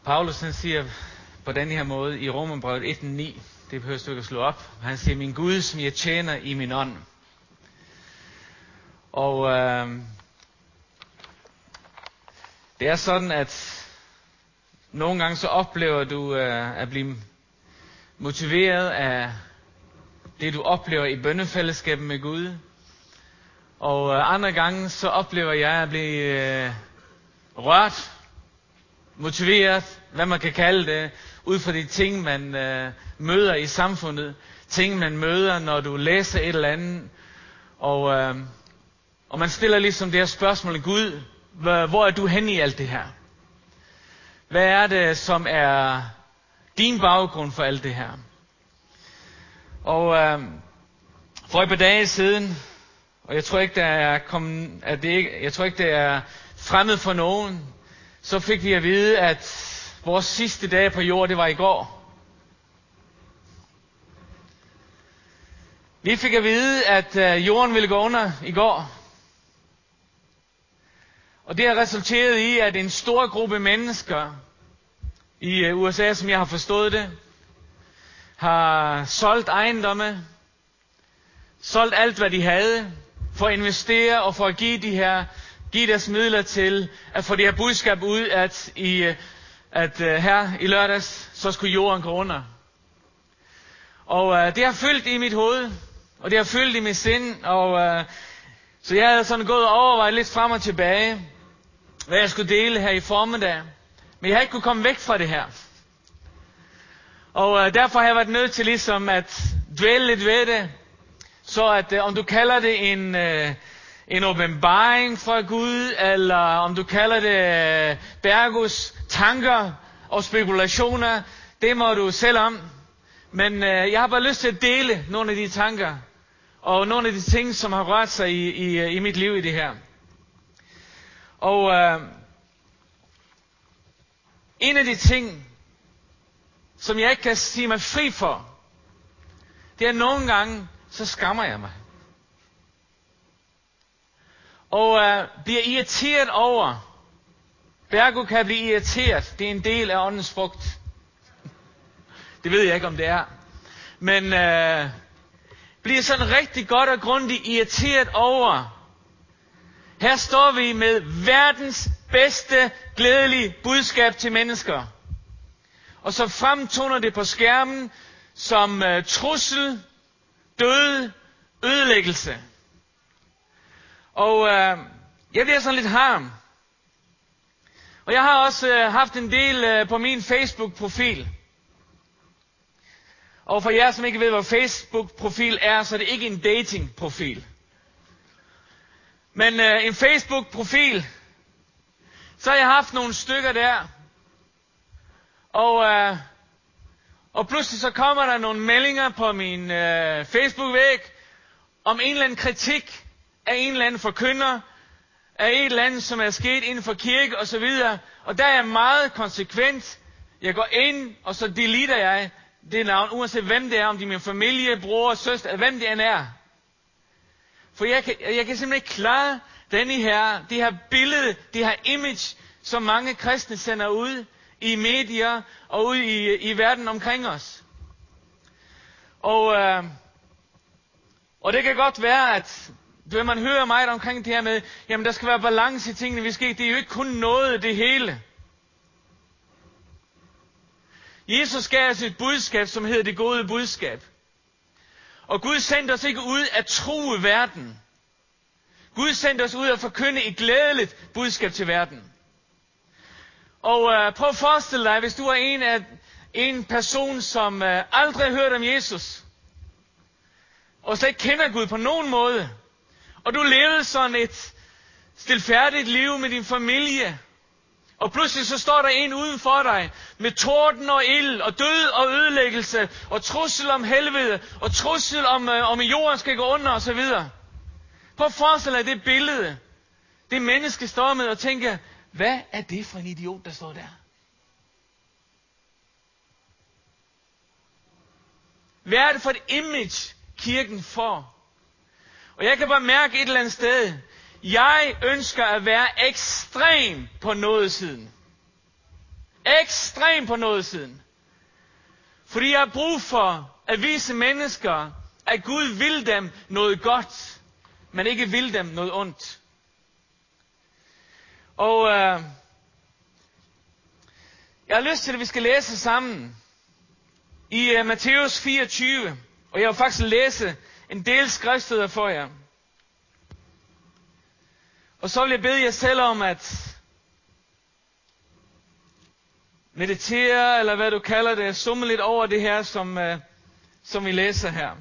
Paulus han siger på den her måde i Romerbrevet 1:9, det behøver du ikke at slå op. Han siger, min Gud, som jeg tjener i min ånd. Og det er sådan, at nogle gange så oplever du at blive motiveret af det, du oplever i bønnefællesskabet med Gud. Og andre gange så oplever jeg at blive rørt, motiveret, hvad man kan kalde det, ud fra de ting, man møder i samfundet. Ting, man møder, når du læser et eller andet. Og man stiller ligesom det her spørgsmål, Gud, hvor er du henne i alt det her? Hvad er det, som er din baggrund for alt det her? Og for et par dage siden, og jeg tror ikke, det er fremmed for nogen, så fik vi at vide, at vores sidste dag på jord, det var i går. Vi fik at vide, at jorden ville gå under i går. Og det har resulteret i, at en stor gruppe mennesker i USA, som jeg har forstået det, har solgt ejendomme, solgt alt, hvad de havde, for at investere og for at give deres midler til at få det her budskab ud, at her i lørdags, så skulle jorden gå under. Og det har fyldt i mit hoved, og det har fyldt i mit sind, og så jeg havde sådan gået og overvejet lidt frem og tilbage, hvad jeg skulle dele her i formiddag. Men jeg har ikke kunnet komme væk fra det her. Og derfor har jeg været nødt til ligesom at dvæle lidt ved det, så at om du kalder det en åbenbaring fra Gud, eller om du kalder det Bergus tanker og spekulationer, det må du selv om. Men jeg har bare lyst til at dele nogle af de tanker, og nogle af de ting, som har rørt sig i mit liv i det her. Og en af de ting, som jeg ikke kan sige mig fri for, det er nogle gange, så skammer jeg mig. Og bliver irriteret over. Bergo kan blive irriteret. Det er en del af åndens frugt. Det ved jeg ikke, om det er. Men bliver sådan rigtig godt og grundigt irriteret over. Her står vi med verdens bedste, glædelige budskab til mennesker. Og så fremtoner det på skærmen som trussel, død, ødelæggelse. Og jeg bliver sådan lidt harm. Og jeg har også haft en del på min Facebook-profil. Og for jer, som ikke ved, hvad Facebook-profil er, så er det ikke en dating-profil. Men en Facebook-profil, så har jeg haft nogle stykker der. Og pludselig så kommer der nogle meldinger på min Facebook-væg om en eller anden kritik af en eller anden forkynder, af et eller andet, som er sket inden for kirke og så videre. Og der er jeg meget konsekvent. Jeg går ind, og så deleter jeg det navn, uanset hvem det er, om det er min familie, bror, søster, hvem det end er. For jeg kan simpelthen ikke klare det her billede, det her image, som mange kristne sender ud i medier og ud i verden omkring os. Og det kan godt være, at når man hører meget omkring det her med, jamen der skal være balance i tingene, det er jo ikke kun noget det hele. Jesus gav os et budskab, som hedder det gode budskab. Og Gud sendte os ikke ud at true verden. Gud sendte os ud at forkynde et glædeligt budskab til verden. Og prøv at forestille dig, hvis du er en person, som aldrig har hørt om Jesus, og slet ikke kender Gud på nogen måde, og du levede sådan et stilfærdigt liv med din familie, og pludselig så står der en uden for dig, med torden og ild, og død og ødelæggelse, og trussel om helvede, og trussel om jorden skal gå under, og så videre. Prøv at forestille dig det billede, det menneske står med og tænker, hvad er det for en idiot, der står der? Hvad er det for et image, kirken får? Og jeg kan bare mærke et eller andet sted, jeg ønsker at være ekstrem på nådesiden. Ekstrem på nådesiden. Fordi jeg har brug for at vise mennesker, at Gud vil dem noget godt, men ikke vil dem noget ondt. Og jeg har lyst til, at vi skal læse sammen i Matthæus 24. Og jeg vil faktisk læse en del skriftsteder for jer. Og så vil jeg bede jer selv om at meditere, eller hvad du kalder det, summe lidt over det her, som vi læser her.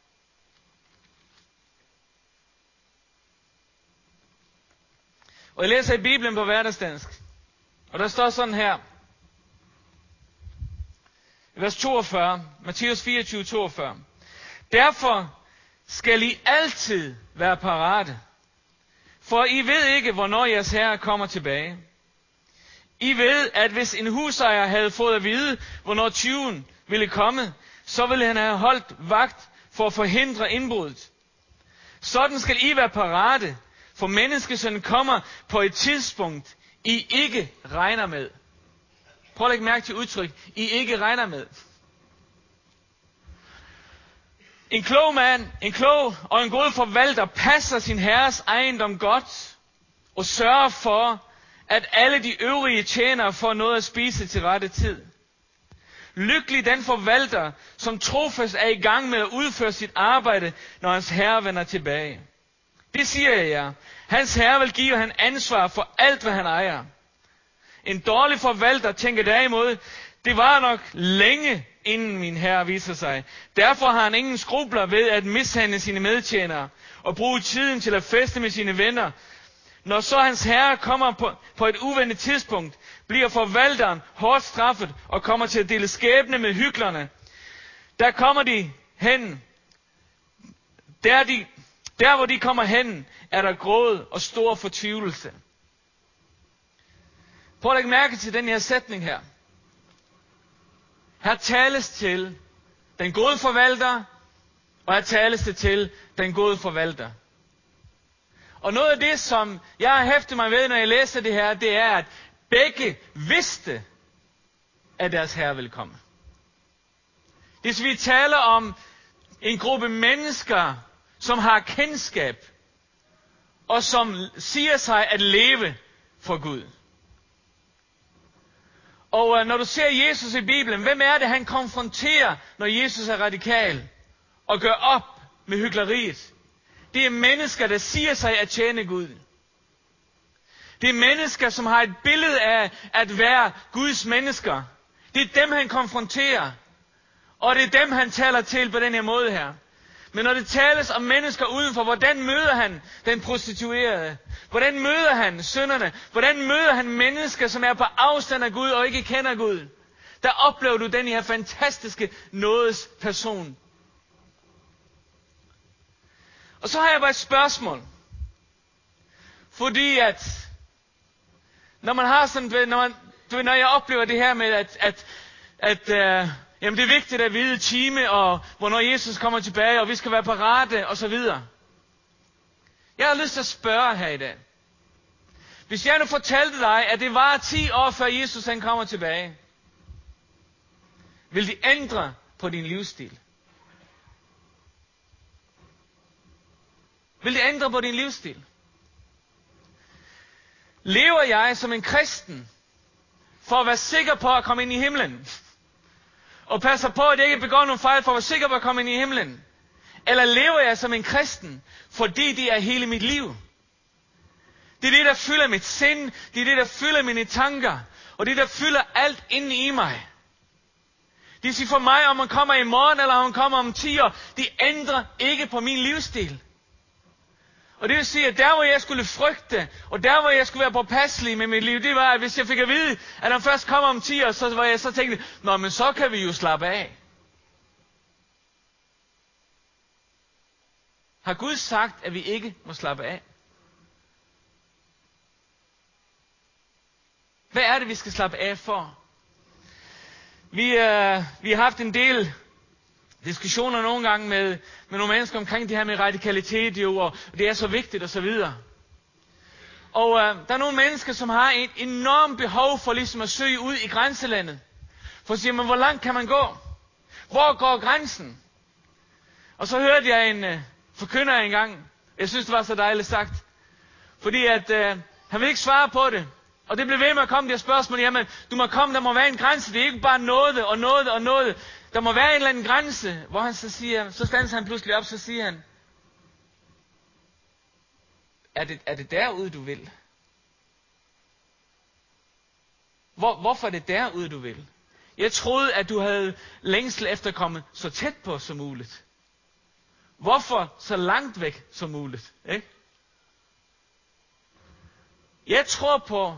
Og jeg læser i Bibelen på hverdagsdansk. Og der står sådan her. I vers 42, Matthæus 24, 42. Derfor skal I altid være parate, for I ved ikke, hvornår jeres herre kommer tilbage. I ved, at hvis en husejer havde fået at vide, hvornår tyven ville komme, så ville han have holdt vagt for at forhindre indbruddet. Sådan skal I være parate, for menneskesønnen kommer på et tidspunkt, I ikke regner med. Prøv at lægge mærke til udtryk, I ikke regner med. En klog mand, en klog og en god forvalter passer sin herres ejendom godt og sørger for, at alle de øvrige tjenere får noget at spise til rette tid. Lykkelig den forvalter, som trofast er i gang med at udføre sit arbejde, når hans herre vender tilbage. Det siger jeg jer. Hans herre vil give ham ansvar for alt, hvad han ejer. En dårlig forvalter tænker derimod, det var nok længe, inden min herre viser sig. Derfor har han ingen skrubler ved at mishandle sine medtjenere og bruge tiden til at feste med sine venner. Når så hans herre kommer på et uventet tidspunkt, bliver forvalteren hårdt straffet og kommer til at dele skæbne med hyklerne. Der kommer de hen. Der hvor de kommer hen, er der gråd og stor fortvivlelse. Prøv at lægge mærke til den her sætning her. Her tales til den gode forvalter, og her tales det til den gode forvalter. Og noget af det, som jeg har hæftet mig ved, når jeg læser det her, det er, at begge vidste, at deres herre vil komme. Hvis vi taler om en gruppe mennesker, som har kendskab, og som siger sig at leve for Gud. Og når du ser Jesus i Bibelen, hvem er det, han konfronterer, når Jesus er radikal og gør op med hykleriet? Det er mennesker, der siger sig at tjene Gud. Det er mennesker, som har et billede af at være Guds mennesker. Det er dem, han konfronterer. Og det er dem, han taler til på den her måde her. Men når det tales om mennesker udenfor, hvordan møder han den prostituerede? Hvordan møder han synderne? Hvordan møder han mennesker, som er på afstand af Gud og ikke kender Gud? Der oplever du den her fantastiske nådes person. Og så har jeg bare et spørgsmål. Fordi at, når man har sådan, når jeg oplever det her med, jamen det er vigtigt at vide time, og hvornår Jesus kommer tilbage, og vi skal være parate, og så videre. Jeg har lyst til at spørge her i dag. Hvis jeg nu fortalte dig, at det var 10 år før Jesus han kommer tilbage, vil det ændre på din livsstil? Vil det ændre på din livsstil? Lever jeg som en kristen, for at være sikker på at komme ind i himlen? Og passer på, at jeg ikke begår nogen fejl, for at være sikker på at komme ind i himlen? Eller lever jeg som en kristen, fordi det er hele mit liv? Det er det, der fylder mit sind. Det er det, der fylder mine tanker. Og det, der fylder alt inde i mig. Det vil sige for mig, om man kommer i morgen, eller om man kommer om 10 år, det ændrer ikke på min livsstil. Og det vil sige, at der hvor jeg skulle frygte, og der hvor jeg skulle være påpasselig med mit liv, det var, at hvis jeg fik at vide, at han først kommer om 10 år, så var jeg så tænkte, nå, men så kan vi jo slappe af. Har Gud sagt, at vi ikke må slappe af? Hvad er det, vi skal slappe af for? Vi har haft en del diskussioner nogle gange med nogle mennesker omkring det her med radikalitet, jo, og det er så vigtigt og så videre. Og der er nogle mennesker, som har et enormt behov for ligesom at søge ud i grænselandet. For at sige, men hvor langt kan man gå? Hvor går grænsen? Og så hørte jeg en forkynder engang. Jeg synes, det var så dejligt sagt. Fordi at han ville ikke svare på det. Og det blev ved med at komme de her spørgsmål. Jamen, du må komme, der må være en grænse. Det er ikke bare noget og noget og noget. Der må være en eller anden grænse. Hvor han så siger, så standser han pludselig op, så siger han, er det derude, du vil? Hvorfor er det derude, du vil? Jeg troede, at du havde længsel efter at komme så tæt på som muligt. Hvorfor så langt væk som muligt? Ikke? Jeg tror på,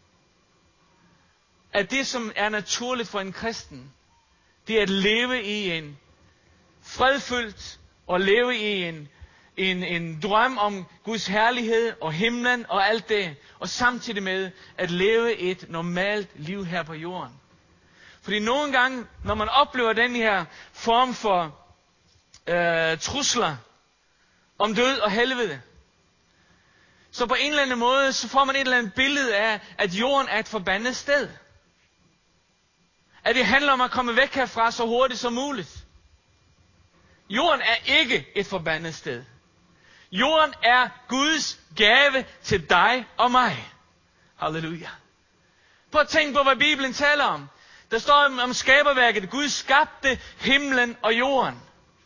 at det, som er naturligt for en kristen, det er at leve i en fredfyldt og leve i en drøm om Guds herlighed og himlen og alt det, og samtidig med at leve et normalt liv her på jorden. Fordi nogle gange, når man oplever den her form for trusler om død og helvede, så på en eller anden måde, så får man et eller andet billede af, at jorden er et forbandet sted. At det handler om at komme væk herfra så hurtigt som muligt. Jorden er ikke et forbandet sted. Jorden er Guds gave til dig og mig. Halleluja. Prøv at tænke på, hvad Bibelen taler om. Der står om skaberværket. Gud skabte himlen og jorden.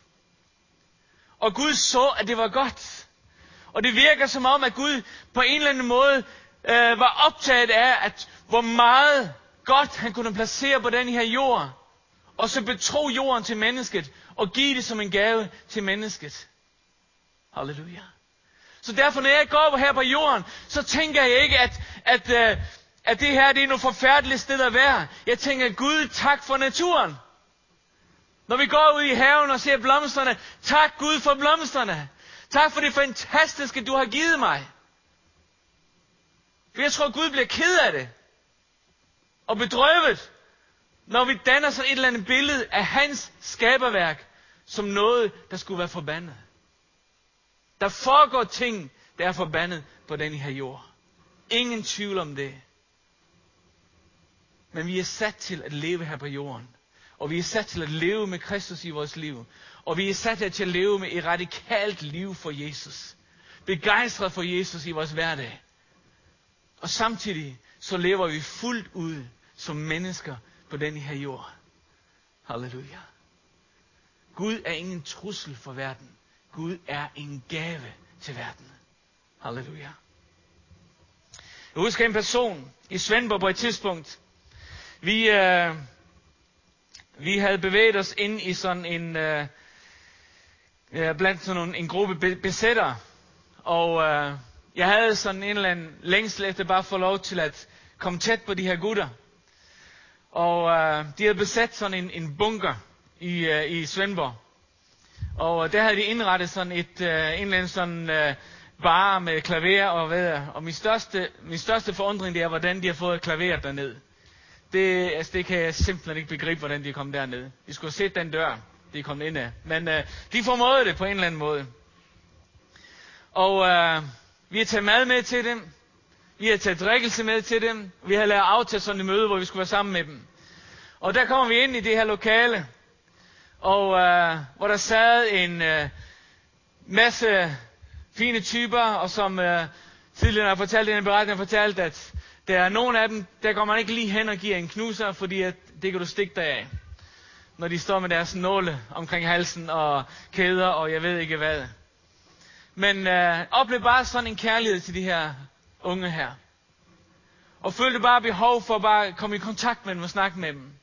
Og Gud så, at det var godt. Og det virker som om, at Gud på en eller anden måde var optaget af, at hvor meget godt han kunne placere på den her jord. Og så betro jorden til mennesket. Og give det som en gave til mennesket. Halleluja. Så derfor, når jeg går over her på jorden, så tænker jeg ikke, at det her det er noget forfærdeligt sted at være. Jeg tænker, Gud, tak for naturen. Når vi går ud i haven og ser blomsterne, tak Gud for blomsterne. Tak for det fantastiske, du har givet mig. For jeg tror, Gud bliver ked af det. Og bedrøvet, når vi danner sådan et eller andet billede af hans skaberværk, som noget, der skulle være forbandet. Der foregår ting, der er forbandet på den her jord. Ingen tvivl om det. Men vi er sat til at leve her på jorden. Og vi er sat til at leve med Kristus i vores liv. Og vi er sat til at leve med et radikalt liv for Jesus. Begejstret for Jesus i vores hverdag. Og samtidig så lever vi fuldt ud som mennesker på den her jord. Halleluja. Gud er ingen trussel for verden. Gud er en gave til verden. Halleluja. Jeg husker en person i Svendborg på et tidspunkt. Vi havde bevæget os ind i sådan blandt sådan en gruppe besættere. Og jeg havde sådan en eller anden længsel efter bare at få lov til at komme tæt på de her gutter. Og de havde besat sådan en bunker i Svendborg. Og der havde de indrettet sådan en eller anden sådan bar med klaver og hvad. Og min største forundring det er, hvordan de har fået klaveret derned. Det kan jeg simpelthen ikke begribe, hvordan de er kommet derned. De skulle have set den dør, de er kommet ind af. Men de formåede det på en eller anden måde. Og vi har taget mad med til dem. Vi har taget drikkelse med til dem. Vi har lavet aftale sådan et møde, hvor vi skulle være sammen med dem. Og der kommer vi ind i det her lokale. Og hvor der sad en masse fine typer. Og som tidligere har fortalt i en beretning, har fortalt, at der er nogle af dem, der går man ikke lige hen og giver en knuser, fordi at det kan du stikke dig af. Når de står med deres nåle omkring halsen og kæder og jeg ved ikke hvad. Men oplev bare sådan en kærlighed til de her unge her. Og følte bare behov for bare at komme i kontakt med dem og snakke med dem.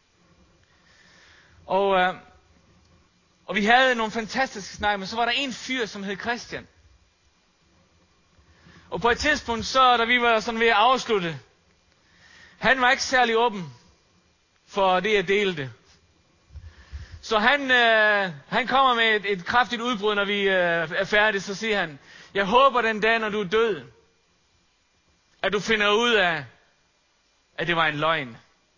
Og vi havde nogle fantastiske snakke, men så var der en fyr, som hed Christian. Og på et tidspunkt, så da vi var sådan ved at afslutte, han var ikke særlig åben for det at dele det. Så han kommer med et kraftigt udbrud, når vi er færdige, så siger han, jeg håber den dag, når du er død, at du finder ud af, at det var en løgn.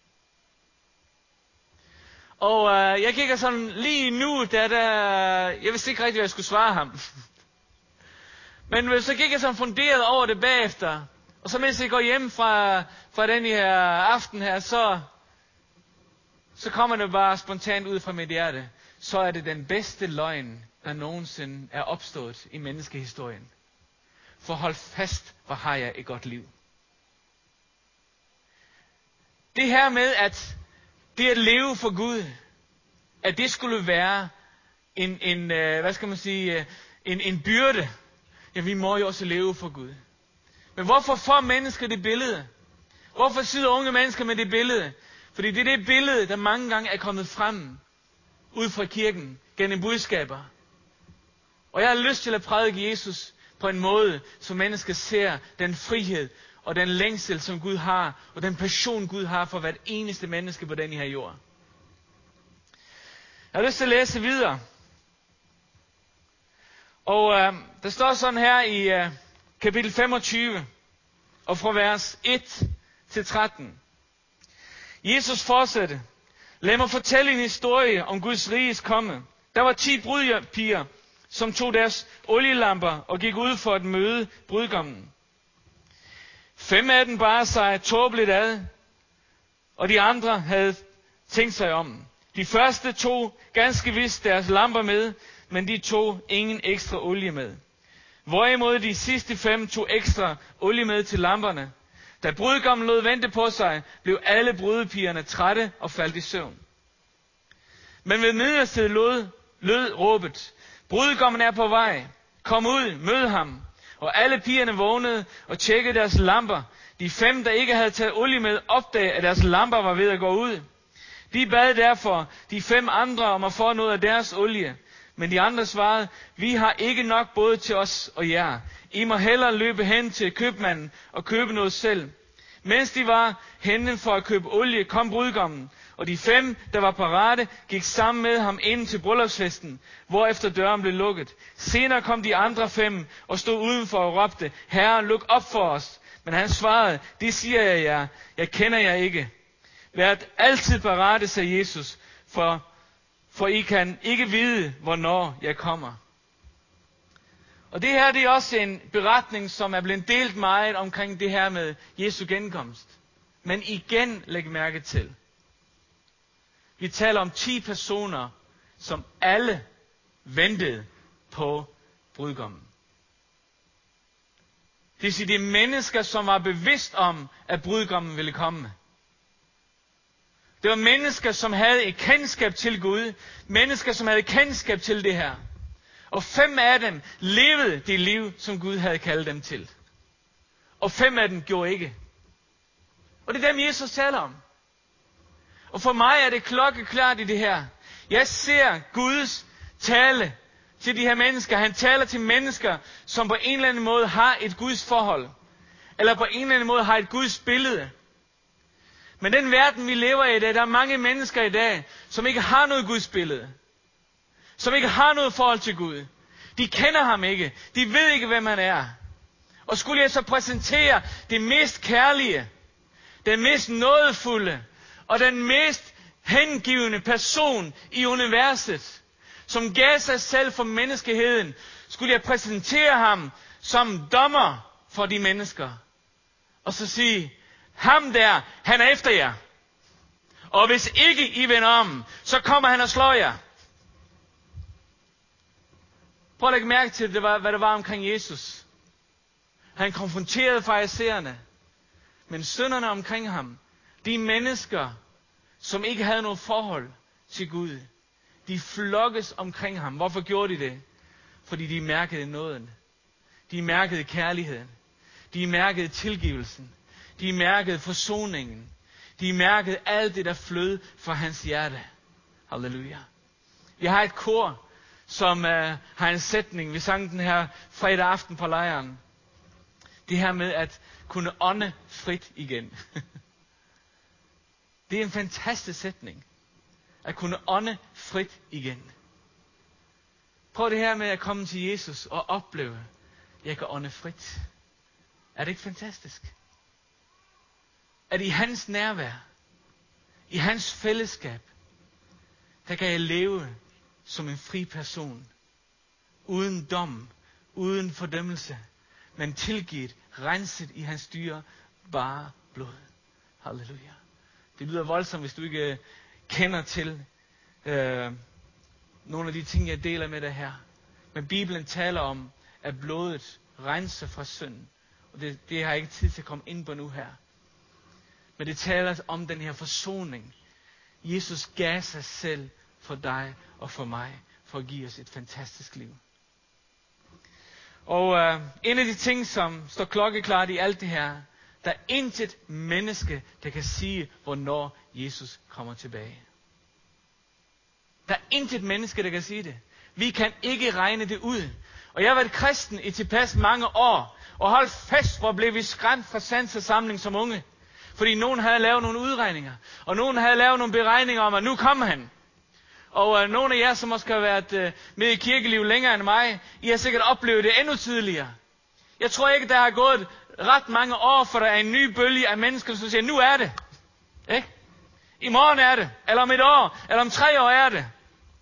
Og jeg kigger sådan lige nu, jeg vidste ikke rigtig, hvad jeg skulle svare ham. Men så gik jeg sådan funderet over det bagefter, Og så mens jeg går hjem fra den her aften her, så kommer det bare spontant ud fra mit hjerte. Så er det den bedste løgn, der nogensinde er opstået i menneskehistorien. For hold fast, hvor har jeg et godt liv. Det her med, at det at leve for Gud, at det skulle være en byrde. Ja, vi må jo også leve for Gud. Men hvorfor får mennesker det billede? Hvorfor sidder unge mennesker med det billede? Fordi det er det billede, der mange gange er kommet frem ud fra kirken gennem budskaber. Og jeg har lyst til at prædike Jesus på en måde, så mennesker ser den frihed og den længsel, som Gud har, og den passion, Gud har for hvert eneste menneske på den her jord. Jeg har lyst til at læse videre. Og der står sådan her i kapitel 25, og fra vers 1 til 13. Jesus fortsatte: Lad mig fortælle en historie om Guds riges komme. Der var 10 brudpiger, som tog deres olielamper og gik ud for at møde brudgommen. 5 af dem bar sig tåbeligt ad, og de andre havde tænkt sig om. De første tog ganske vist deres lamper med, men de tog ingen ekstra olie med. Hvorimod de sidste 5 tog ekstra olie med til lamperne. Da brudgommen lod vente på sig, blev alle brudepigerne trætte og faldt i søvn. Men ved midnatstid lød råbet: Brudgommen er på vej. Kom ud, mød ham. Og alle pigerne vågnede og tjekkede deres lamper. De 5, der ikke havde taget olie med, opdagede, at deres lamper var ved at gå ud. De bad derfor de 5 andre om at få noget af deres olie. Men de andre svarede: Vi har ikke nok både til os og jer. I må hellere løbe hen til købmanden og købe noget selv. Mens de var henne for at købe olie, kom brudgommen. Og de 5, der var parate, gik sammen med ham ind til bryllupsfesten, hvorefter døren blev lukket. Senere kom de andre 5 og stod udenfor og råbte: Herre, luk op for os. Men han svarede: Det siger jeg jer, jeg kender jer ikke. Vær altid parate, sagde Jesus, for I kan ikke vide, hvornår jeg kommer. Og det her, det er også en beretning, som er blevet delt meget omkring det her med Jesu genkomst. Men igen, læg mærke til. Vi taler om 10 personer, som alle ventede på brudgommen. Det vil sige, det er mennesker, som var bevidst om, at brudgommen ville komme. Det var mennesker, som havde et kendskab til Gud. Mennesker, som havde kendskab til det her. Og 5 af dem levede det liv, som Gud havde kaldt dem til. Og 5 af dem gjorde ikke. Og det er dem, Jesus taler om. Og for mig er det klokkeklart i det her. Jeg ser Guds tale til de her mennesker. Han taler til mennesker, som på en eller anden måde har et Guds forhold. Eller på en eller anden måde har et Guds billede. Men den verden, vi lever i dag, der er mange mennesker i dag, som ikke har noget Guds billede. Som ikke har noget forhold til Gud. De kender ham ikke. De ved ikke, hvem han er. Og skulle jeg så præsentere det mest kærlige, den mest nådefulde og den mest hengivende person i universet, som gav sig selv for menneskeheden, skulle jeg præsentere ham som dommer for de mennesker. Og så sige: ham der, han er efter jer. Og hvis ikke I vender om, så kommer han og slår jer. Prøv at lægge mærke til, hvad der var omkring Jesus. Han konfronterede farisæerne. Men synderne omkring ham, de mennesker, som ikke havde noget forhold til Gud, de flokkes omkring ham. Hvorfor gjorde de det? Fordi de mærkede nåden. De mærkede kærligheden. De mærkede tilgivelsen. De mærkede forsoningen. De mærkede alt det, der flød fra hans hjerte. Halleluja. Vi har et kor, som har en sætning. Vi sang den her fredag aften på lejren. Det her med at kunne ånde frit igen. Det er en fantastisk sætning. At kunne ånde frit igen. Prøv det her med at komme til Jesus og opleve, at jeg kan ånde frit. Er det ikke fantastisk? At i hans nærvær, i hans fællesskab, der kan jeg leve som en fri person. Uden dom, uden fordømmelse. men tilgivet, renset i hans dyrebare blod. Halleluja. Det lyder voldsomt, hvis du ikke kender til nogle af de ting, jeg deler med dig her. Men Bibelen taler om, at blodet renser fra synd. Og det har jeg ikke tid til at komme ind på nu her. Men det taler om den her forsoning. Jesus gav sig selv for dig og for mig, for at give os et fantastisk liv. Og en af de ting, som står klokkeklart i alt det her, der er intet menneske, der kan sige, hvornår Jesus kommer tilbage. Der er intet menneske, der kan sige det. Vi kan ikke regne det ud. Og jeg har været kristen i tilpas mange år, og holdt fast, hvor blev vi skræmt fra sansesamling som unge. Fordi nogen havde lavet nogle udregninger, og nogen havde lavet nogle beregninger om, at nu kommer han. Og nogle af jer, som måske har været med i kirkeliv længere end mig, I har sikkert oplevet det endnu tidligere. Jeg tror ikke, der har gået ret mange år, for der er en ny bølge af mennesker, som siger, nu er det. Ikke? I morgen er det, eller om et år, eller om 3 år er det.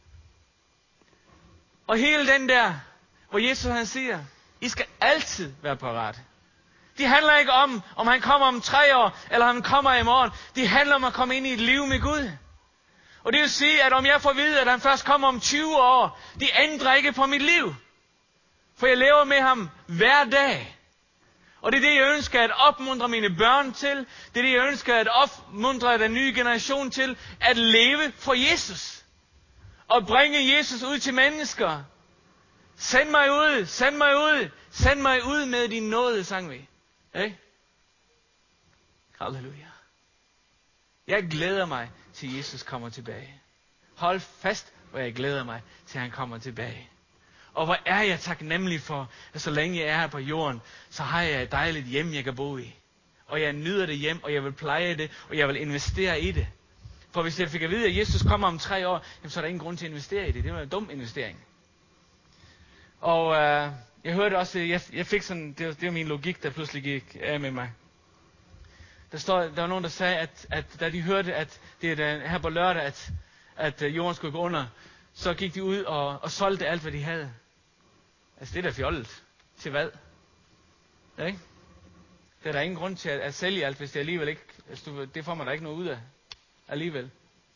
Og hele den der, hvor Jesus han siger, I skal altid være parate. Det handler ikke om han kommer om 3 år, eller han kommer i morgen. Det handler om at komme ind i et liv med Gud. Og det vil sige, at om jeg får at vide, at han først kommer om 20 år, det ændrer ikke på mit liv. For jeg lever med ham hver dag. Og det er det, jeg ønsker at opmuntre mine børn til. Det er det, jeg ønsker at opmuntre den nye generation til. At leve for Jesus. Og bringe Jesus ud til mennesker. Send mig ud, send mig ud, send mig ud med din nåde, sang vi. Ikke? Halleluja. Jeg glæder mig til Jesus kommer tilbage. Hold fast, hvor jeg glæder mig til han kommer tilbage. Og hvor er jeg taknemmelig for, at så længe jeg er her på jorden, så har jeg et dejligt hjem, jeg kan bo i. Og jeg nyder det hjem, og jeg vil pleje det, og jeg vil investere i det. For hvis jeg fik at vide, at Jesus kommer om 3 år, jamen, så er der ingen grund til at investere i det. Det var en dum investering. Og jeg hørte også, jeg fik sådan, det var min logik, der pludselig gik af med mig. Der var nogen, der sagde, at da de hørte, at det er her på lørdag, at jorden skulle gå under, så gik de ud og solgte alt, hvad de havde. Altså, det er da fjollet. Til hvad? Ja, ikke? Det er der ingen grund til at sælge alt, hvis det alligevel ikke... Altså, det får man da ikke noget ud af. Alligevel.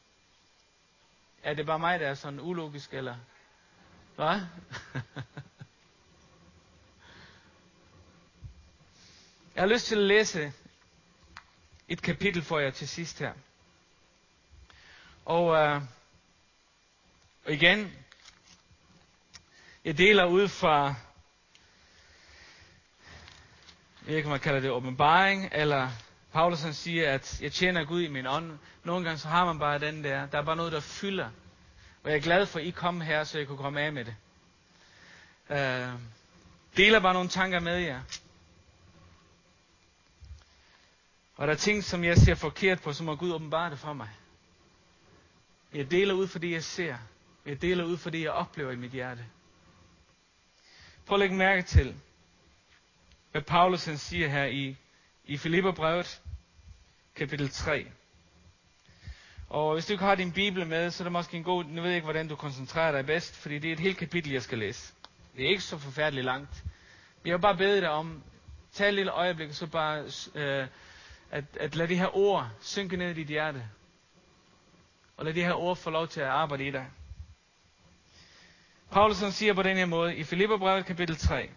Er det bare mig, der er sådan ulogisk, eller... Hvad? Jeg har lyst til at læse et kapitel for jer til sidst her. Og igen, jeg deler ud fra, jeg ved ikke, om man kalder det åbenbaring, eller Paulus han siger, at jeg tjener Gud i min ånd. Nogle gange så har man bare den der er bare noget, der fylder. Og jeg er glad for, at I kom her, så jeg kunne komme af med det. Deler bare nogle tanker med jer. Og der er ting, som jeg ser forkert på, så må Gud åbenbare det for mig. Jeg deler ud for det, jeg ser. Jeg deler ud for det, jeg oplever i mit hjerte. Prøv at lægge mærke til, hvad Paulus han siger her i Filipperbrevet, kapitel 3. Og hvis du ikke har din bibel med, så er det måske en god... Nu ved jeg ikke, hvordan du koncentrerer dig bedst, fordi det er et helt kapitel, jeg skal læse. Det er ikke så forfærdeligt langt. Men jeg vil bare bede dig om, tag et lille øjeblik, så bare at lade de her ord synke ned i dit hjerte. Og lad de her ord få lov til at arbejde i dig. Paulus han siger på den her måde i Filipperbrevet kapitel 3.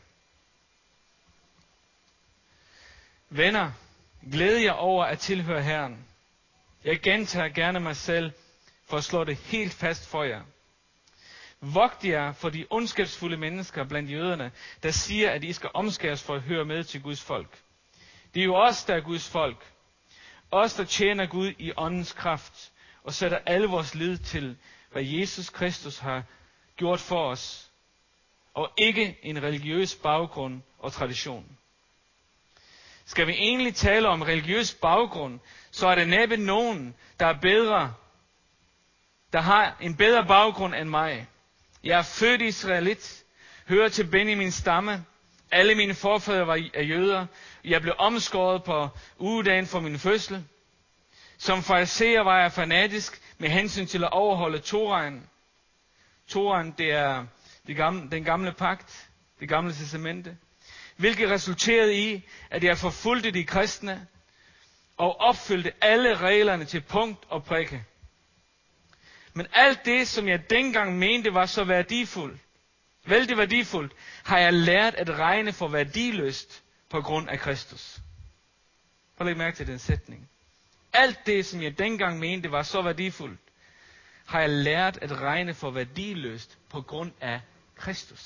Venner, glæd jer over at tilhøre Herren. Jeg gentager gerne mig selv for at slå det helt fast for jer. Vogt jer for de ondskabsfulde mennesker blandt jøderne, der siger, at I skal omskæres for at høre med til Guds folk. Det er jo os, der er Guds folk. Os, der tjener Gud i åndens kraft og sætter alle vores lid til, hvad Jesus Kristus har gjort for os, og ikke en religiøs baggrund og tradition. Skal vi egentlig tale om religiøs baggrund, så er det næppe nogen, der har en bedre baggrund end mig. Jeg er født israelit, hører til Benjamins stamme. Alle mine forfædre var jøder. Jeg blev omskåret på ugedagen for min fødsel. Som fariseer var jeg fanatisk med hensyn til at overholde Torahen. Torahen, det er den gamle pagt, det gamle testamente. hvilket resulterede i, at jeg forfulgte de kristne og opfyldte alle reglerne til punkt og prikke. Men alt det, som jeg dengang mente var så vældig værdifuldt, har jeg lært at regne for værdiløst på grund af Kristus. Prøv at lægge mærke til den sætning. Alt det, som jeg dengang mente var så værdifuldt, har jeg lært at regne for værdiløst på grund af Kristus.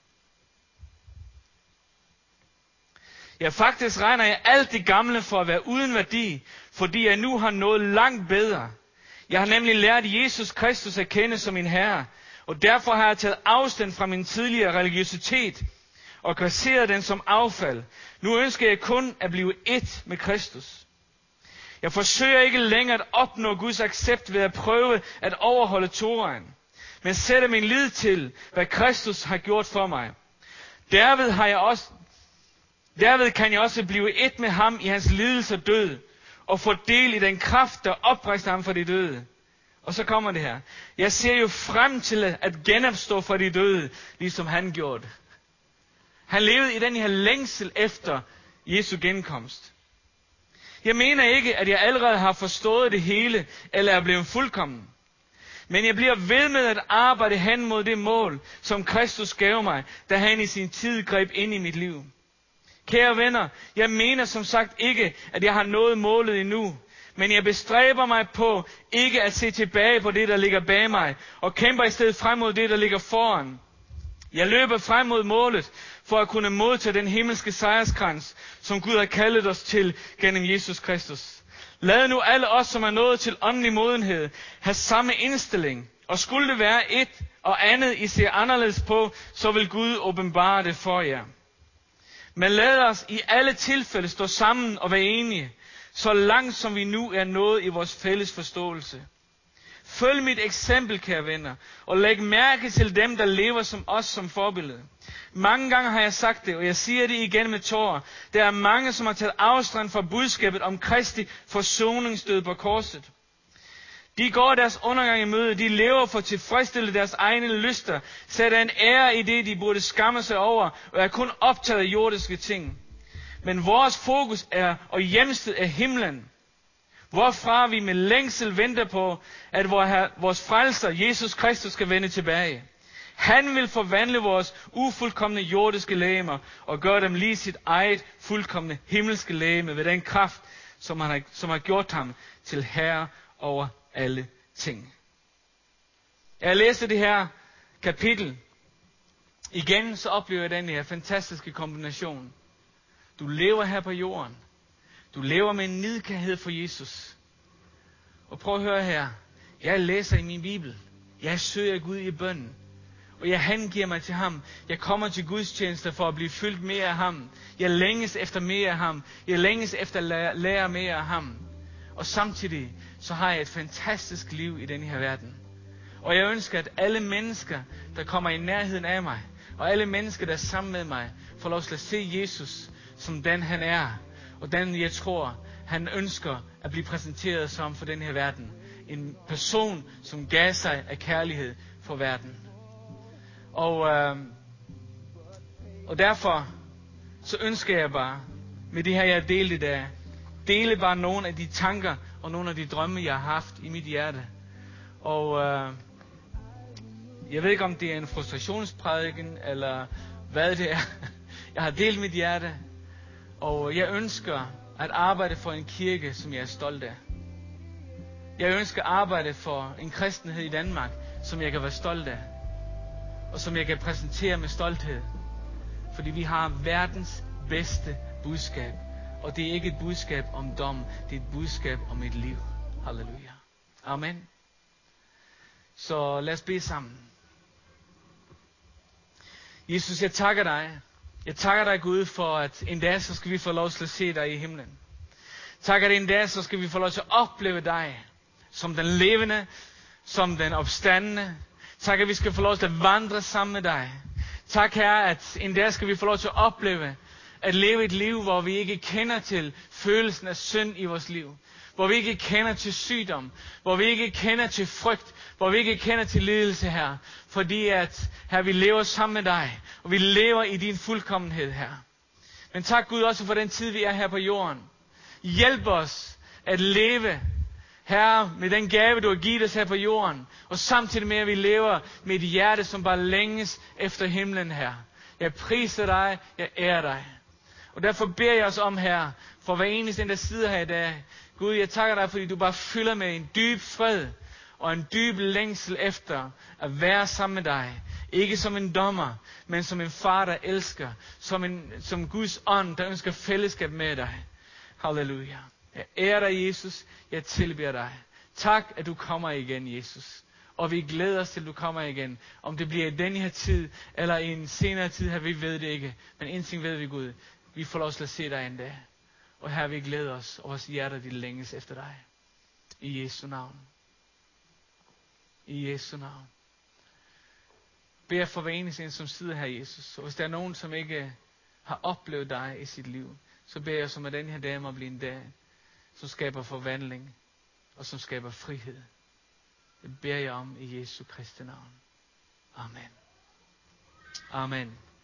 Ja, faktisk regner jeg alt det gamle for at være uden værdi, fordi jeg nu har noget langt bedre. Jeg har nemlig lært Jesus Kristus at kende som min Herre, og derfor har jeg taget afstand fra min tidligere religiøsitet og kasseret den som affald. Nu ønsker jeg kun at blive ét med Kristus. Jeg forsøger ikke længere at opnå Guds accept ved at prøve at overholde Toraen, men sætter min lid til, hvad Kristus har gjort for mig. Derved kan jeg også blive ét med ham i hans lidelse og død, og få del i den kraft, der oprejste ham fra de døde. Og så kommer det her. Jeg ser jo frem til at genopstå fra de døde, ligesom han gjorde det. Han levede i den her længsel efter Jesu genkomst. Jeg mener ikke, at jeg allerede har forstået det hele, eller er blevet fuldkommen. Men jeg bliver ved med at arbejde hen mod det mål, som Kristus gav mig, da han i sin tid greb ind i mit liv. Kære venner, jeg mener som sagt ikke, at jeg har nået målet endnu. Men jeg bestræber mig på ikke at se tilbage på det, der ligger bag mig, og kæmper i stedet frem mod det, der ligger foran. Jeg løber frem mod målet, for at kunne modtage den himmelske sejrskrans, som Gud har kaldet os til gennem Jesus Kristus. Lad nu alle os, som er nået til åndelig modenhed, have samme indstilling. Og skulle det være et og andet, I ser anderledes på, så vil Gud åbenbare det for jer. Men lad os i alle tilfælde stå sammen og være enige, så langt som vi nu er nået i vores fælles forståelse. Følg mit eksempel, kære venner, og læg mærke til dem, der lever som os som forbillede. Mange gange har jeg sagt det, og jeg siger det igen med tårer. Der er mange, som har taget afstand fra budskabet om Kristi forsoningsdød på korset. De går deres undergang i møde, de lever for at tilfredsstille deres egne lyster, sætter en ære i det, de burde skamme sig over, og er kun optaget af jordiske ting. Men vores fokus er og hjemsted er himlen, hvorfra vi med længsel venter på, at vores frelser, Jesus Kristus, skal vende tilbage. Han vil forvandle vores ufuldkomne jordiske legemer og gøre dem lige sit eget fuldkomne himmelske legeme ved den kraft, som har gjort ham til herre over alle ting. Jeg læste det her kapitel igen, så oplever jeg den her fantastiske kombination. Du lever her på jorden. Du lever med en nidkærhed for Jesus. Og prøv at høre her. Jeg læser i min bibel. Jeg søger Gud i bønnen. Og jeg hengiver mig til ham. Jeg kommer til Guds tjeneste for at blive fyldt mere af ham. Jeg længes efter mere af ham. Jeg længes efter at lære mere af ham. Og samtidig så har jeg et fantastisk liv i denne her verden. Og jeg ønsker, at alle mennesker, der kommer i nærheden af mig, og alle mennesker, der er sammen med mig, får lov til at se Jesus som den han er. Og den jeg tror, han ønsker at blive præsenteret som for den her verden. En person, som gav sig af kærlighed for verden. Og derfor så ønsker jeg bare, med det her jeg delte i dag, dele bare nogle af de tanker og nogle af de drømme, jeg har haft i mit hjerte. Og jeg ved ikke, om det er en frustrationsprædiken, eller hvad det er. Jeg har delt mit hjerte, og jeg ønsker at arbejde for en kirke, som jeg er stolt af. Jeg ønsker at arbejde for en kristenhed i Danmark, som jeg kan være stolt af, og som jeg kan præsentere med stolthed. Fordi vi har verdens bedste budskab. Og det er ikke et budskab om dom, det er et budskab om et liv. Halleluja. Amen. Så lad os bede sammen. Jesus, jeg takker dig. Jeg takker dig, Gud, for at en dag så skal vi få lov til at se dig i himlen. Takker dig, en dag så skal vi få lov til at opleve dig som den levende, som den opstandende. Tak, at vi skal få lov til at vandre sammen med dig. Tak, Herre, at en dag skal vi få lov til at opleve at leve et liv, hvor vi ikke kender til følelsen af synd i vores liv. Hvor vi ikke kender til sygdom. Hvor vi ikke kender til frygt. Hvor vi ikke kender til lidelse, Herre. Fordi at, Herre, vi lever sammen med dig. Og vi lever i din fuldkommenhed, Herre. Men tak Gud også for den tid, vi er her på jorden. Hjælp os at leve, Herre, med den gave, du har givet os her på jorden. Og samtidig med, at vi lever med et hjerte, som bare længes efter himlen, Herre. Jeg priser dig, jeg ærer dig. Og derfor beder jeg os om, Herre, for hver eneste en, der sidder her i dag. Gud, jeg takker dig, fordi du bare fylder med en dyb fred og en dyb længsel efter at være sammen med dig. Ikke som en dommer, men som en far, der elsker. Som Guds ånd, der ønsker fællesskab med dig. Halleluja. Jeg ærer dig, Jesus. Jeg tilbeder dig. Tak, at du kommer igen, Jesus. Og vi glæder os til, at du kommer igen. Om det bliver i den her tid, eller i en senere tid her, vi ved det ikke. Men en ting ved vi, Gud. Vi får lov til at se dig en dag. Og her vi glæder os, og vores hjerter de længes efter dig. I Jesu navn. I Jesu navn. Bed for hver eneste en, som sidder her, Jesus. Og hvis der er nogen, som ikke har oplevet dig i sit liv, så beder jeg som at den her dag må blive en dag, som skaber forvandling, og som skaber frihed. Det beder jeg om i Jesu Kristi navn. Amen. Amen.